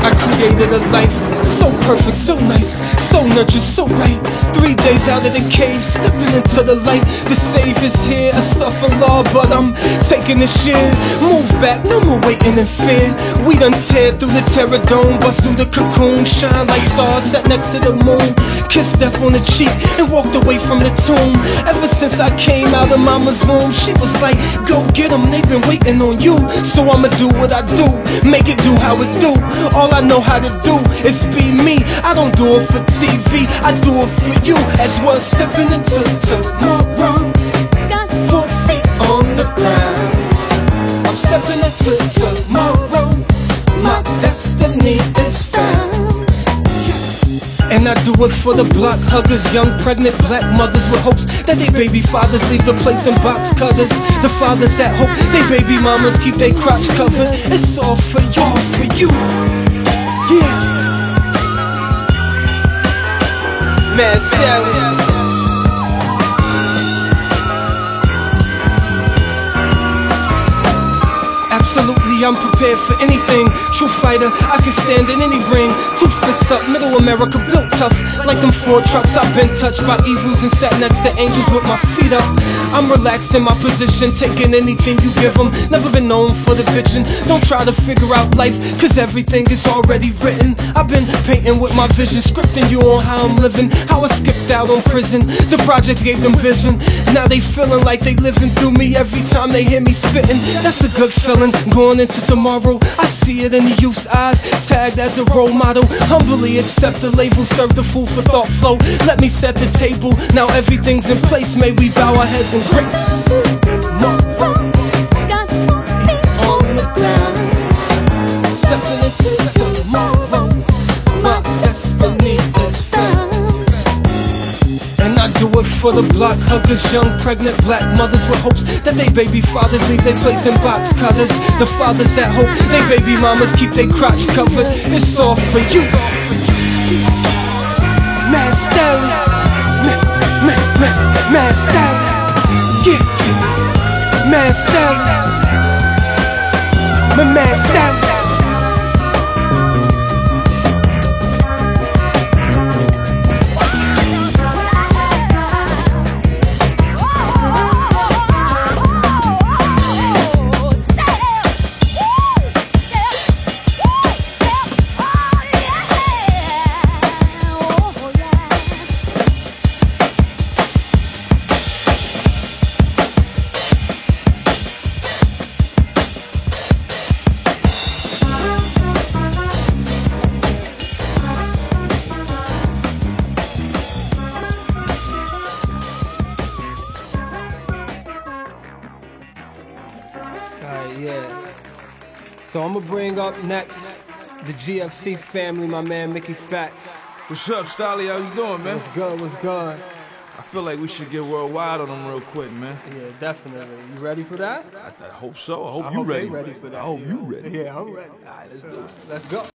I created a life so perfect, so nice, so nurtured, so right. 3 days out of the cave, stepping into the light. The Savior's here, astaghfirullah, but I'm taking this shit. Move back, no more waiting in fear. We done tear through the terror dome, bust through the cocoon, shine like stars set next to the moon. Kissed death on the cheek and walked away from the tomb. Ever since I came out of mama's womb, she was like, go get them, they've been waiting on you. So I'ma do what I do, make it do how it do. All I know how to do is be me. I don't do it for TV, I do it for you. As well, stepping into tomorrow, 4 feet on the ground. I'm stepping into tomorrow, my destiny is found. And I do it for the block huggers, young pregnant black mothers with hopes that they baby fathers leave the plates and box cutters. The fathers that hope they baby mamas keep their crotch covered. It's all for you, all for you. Yeah. Mad Stallion. Absolutely, I'm prepared for anything. True fighter, I can stand in any ring. 2 fists up, middle America built tough. Like them 4 trucks, I've been touched by evils and sat next to angels with my feet up. I'm relaxed in my position, taking anything you give them. Never been known for the bitchin'. Don't try to figure out life, cause everything is already written. I've been painting with my vision, scripting you on how I'm living, how I skipped out on prison. The projects gave them vision. Now they feeling like they living through me every time they hear me spitting. That's a good feeling. Going into tomorrow, I see it in the youth's eyes, tagged as a role model. Humbly accept the label, serve the food for thought flow. Let me set the table, now everything's in place. May we bow our heads in grace. Tomorrow, on the ground, stepping into tomorrow, my destiny is found. And I do it for the block huggers, young pregnant black mothers with hopes that they baby fathers leave their plates in box cutters. The fathers that hope they baby mamas keep their crotch covered. It's all for you. Mad Stallion, Mad Stallion, yeah. Mad Stallion, Mad Stallion. Yeah. So I'm gonna bring up next the GFC family, my man Mickey Facts. What's up, Stolly? How you doing, man? What's good, what's good? I feel like we should get worldwide on them real quick, man. Yeah, definitely. You ready for that? I hope so. I hope you they ready. ready for that. I hope you ready. Yeah, I'm ready. All right, let's do it. Let's go.